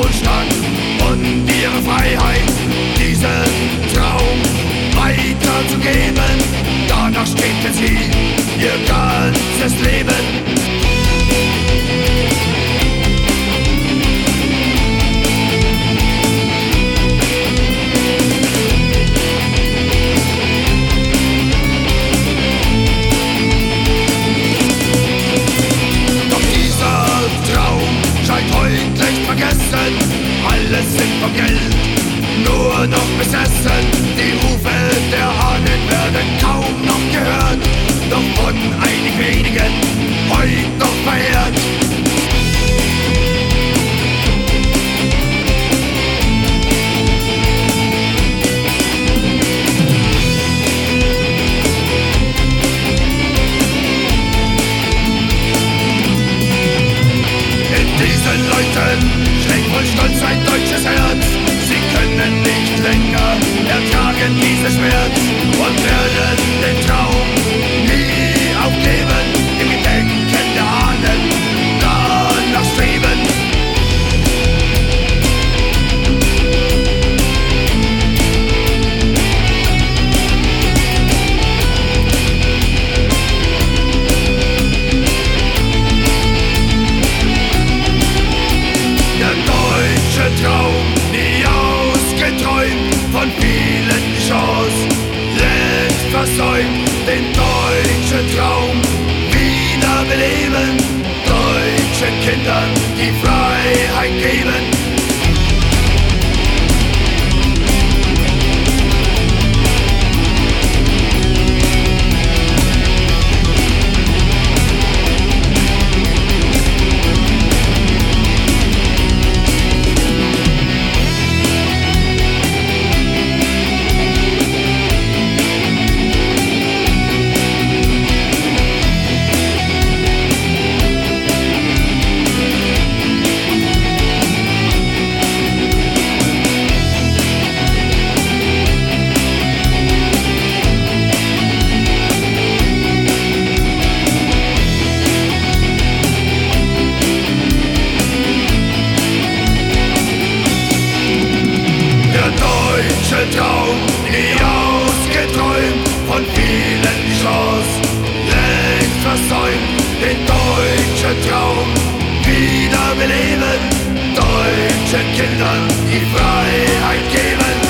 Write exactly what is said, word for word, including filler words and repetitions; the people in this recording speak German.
Wohlstand und ihre Freiheit, diesen Traum weiterzugeben. Danach strebten sie ihr ganzes Leben. Alles sind vom Geld nur noch besessen. Die Rufe der Ahnen werden kaum noch gehört, doch von einigen wenigen heute noch verehrt. In diesen Leuten schlägt voll Stolz ein deutsches Herz. Sie können nicht länger ertragen dieses Schmerz und werden den Traum nie aufgeben. Im Gedenken der Ahnen danach streben. Traum, nie ausgeträumt, von vielen die Chance längst versäumt. Den deutschen Traum wiederbeleben, deutschen Kindern die Freiheit geben. Traum, nie ausgeträumt, von vielen die Chance längst versäumt. Den deutschen Traum wiederbeleben, deutschen Kindern die Freiheit geben.